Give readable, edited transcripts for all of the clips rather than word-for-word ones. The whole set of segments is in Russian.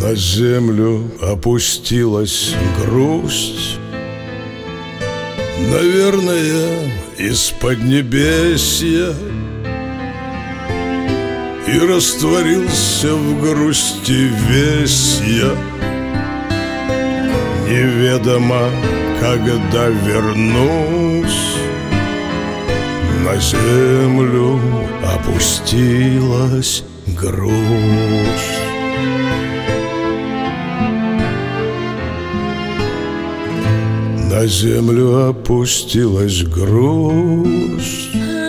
На землю опустилась грусть, наверное, из-под небесья, и растворился в грусти весь я. Неведомо, когда вернусь, на землю опустилась грусть. На землю опустилась грусть,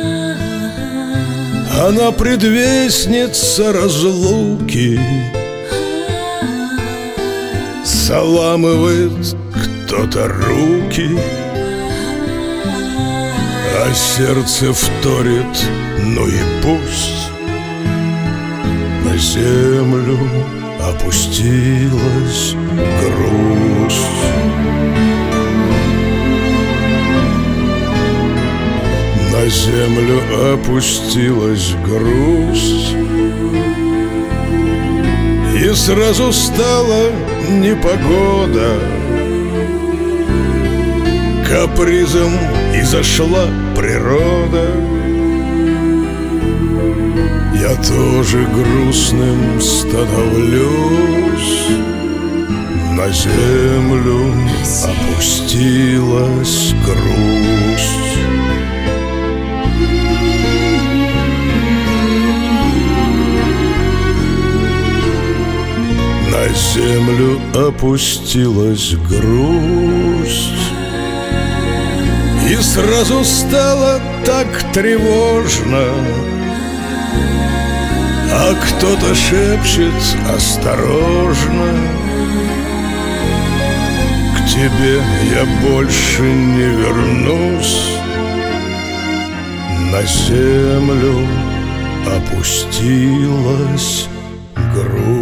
она предвестница разлуки. Заламывает кто-то руки, а сердце вторит: ну и пусть. На землю опустилась грусть. На землю опустилась грусть, и сразу стала непогода. Капризом изошла природа. Я тоже грустным становлюсь. На землю опустилась грусть. На землю опустилась грусть, и сразу стало так тревожно. А кто-то шепчет осторожно: к тебе я больше не вернусь. На землю опустилась грусть.